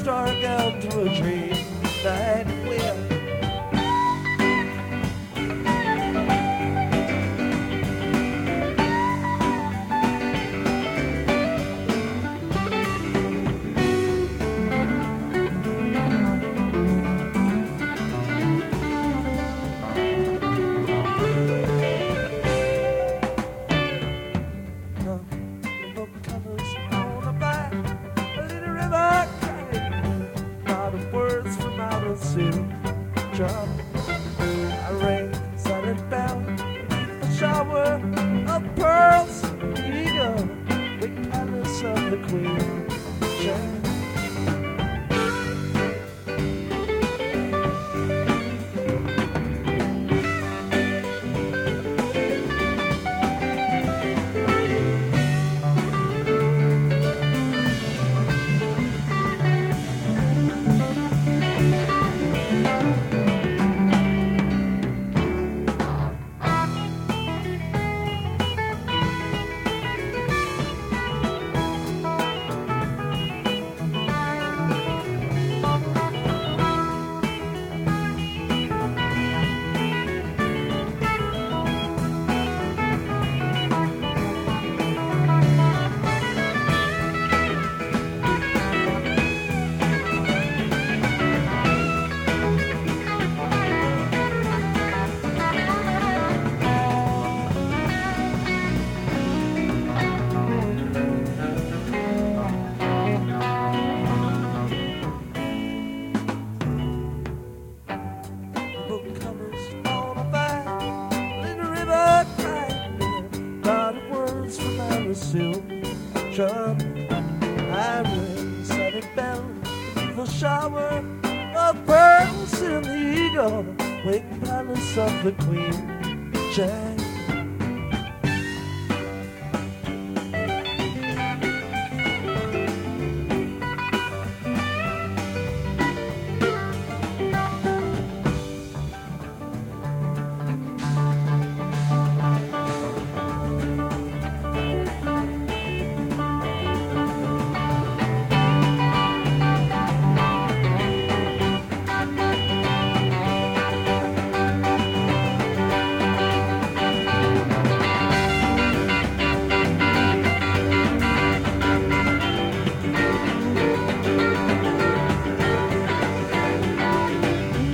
struck out to a dream night wind. Drop. I rang silent bell beneath a shower of pearls. Eagle, big palace of the Queen. Jane. Drum, I ring, sunny bell, the shower of pearls in the eagle, wing palace of the Queen. Jack.